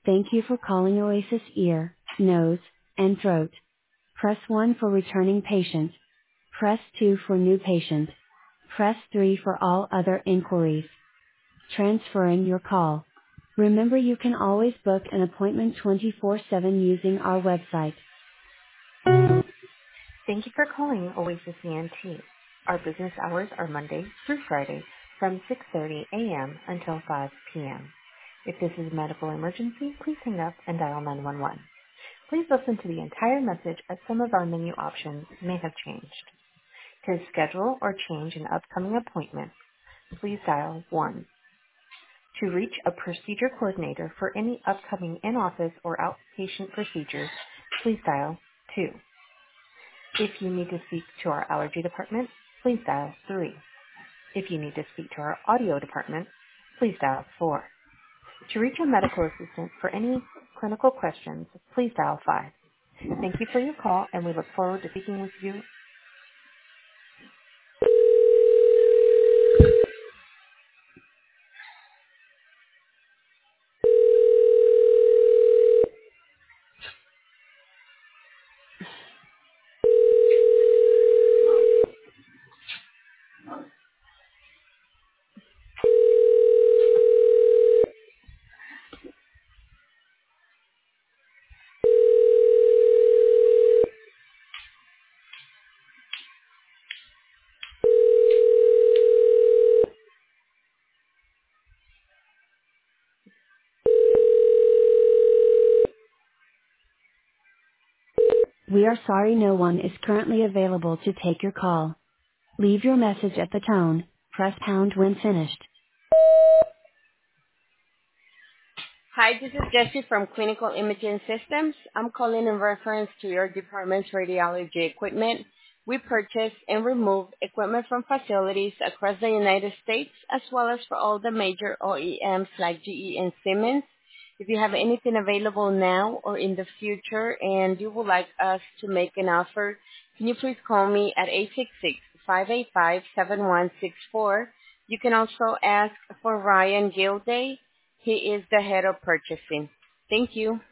Thank you for calling Oasis Ear, Nose, and Throat. Press 1 for returning patient. Press 2 for new patient. Press 3 for all other inquiries. Transferring your call. Remember, you can always book an appointment 24/7 using our website. Thank you for calling Oasis ENT. Our business hours are Monday through Friday from 6:30 a.m. until 5 p.m. If this is a medical emergency, please hang up and dial 911. Please listen to the entire message as some of our menu options may have changed. To schedule or change an upcoming appointment, please dial 1. To reach a procedure coordinator for any upcoming in-office or outpatient procedures, please dial 2. If you need to speak to our allergy department, please dial 3. If you need to speak to our audio department, please dial 4. To reach a medical assistant for any clinical questions, please dial 5. Thank you for your call, and we look forward to speaking with you. We are sorry no one is currently available to take your call. Leave your message at the tone. Press pound when finished. Hi, this is Jessie from Clinical Imaging Systems. I'm calling in reference to your department's radiology equipment. We purchase and remove equipment from facilities across the United States, as well as for all the major OEMs like GE and Siemens. If you have anything available now or in the future and you would like us to make an offer, can you please call me at 866-585-7164. You can also ask for Ryan Gilday. He is the head of purchasing. Thank you.